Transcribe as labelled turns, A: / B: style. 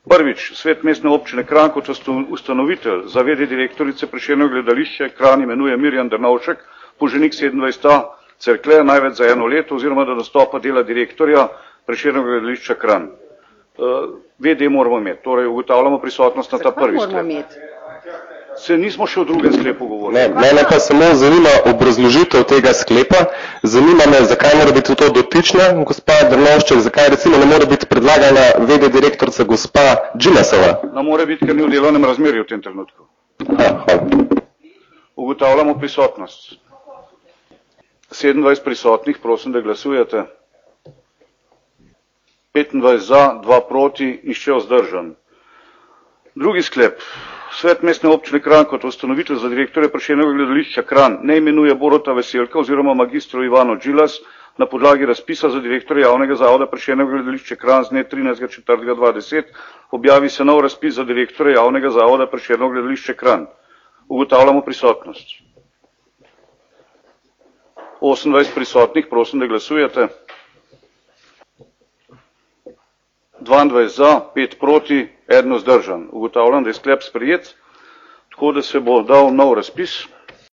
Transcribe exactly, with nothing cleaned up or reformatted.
A: Prvič, svet mestne občine Kranj kot ustanovitelj za v. d. direktorice Prešernovega gledališča Kranj imenuje Mirjam Drnovšek, Poženik sedemindvajset A, Cerklje, največ za eno leto oziroma do nastopa dela direktorja Prešernovega gledališča Kranj. V. d. moramo imeti, torej ugotavljamo prisotnost na ta prvi sklep. Se nismo še v drugem sklepu govorili.
B: Ne, mene pa samo zanima obrazložitev tega sklepa. Zanima me, zakaj mora biti to dotična gospa Drnovšček, zakaj recimo ne more biti predlagana v. d. direktorica gospa Džilasova.
A: Ne more biti, ker ni v delovnem razmerju v tem trenutku.
B: Aha, hvala.
A: Ugotavljamo prisotnost. sedemindvajset prisotnih, prosim, da glasujete. petindvajset za, dva proti, nihče vzdržan. Drugi sklep. Svet mestne občine Kranj kot ustanovitelj za direktorja Prešernovega gledališča Kranj ne imenuje Boruta Veselka oziroma magistro Ivano Džilas na podlagi razpisa za direktorja javnega zavoda Prešernovega gledališča Kranj z dne trinajstega četrtega dva tisoč deset. Objavi se nov razpis za direktorja javnega zavoda Prešernovega gledališča Kranj. Ugotavljamo prisotnost. osemindvajset prisotnih, prosim, da glasujete. dvaindvajset za, pet proti, eden vzdržan. Ugotavljam, da je sklep sprejet, tako da se bo dal nov razpis.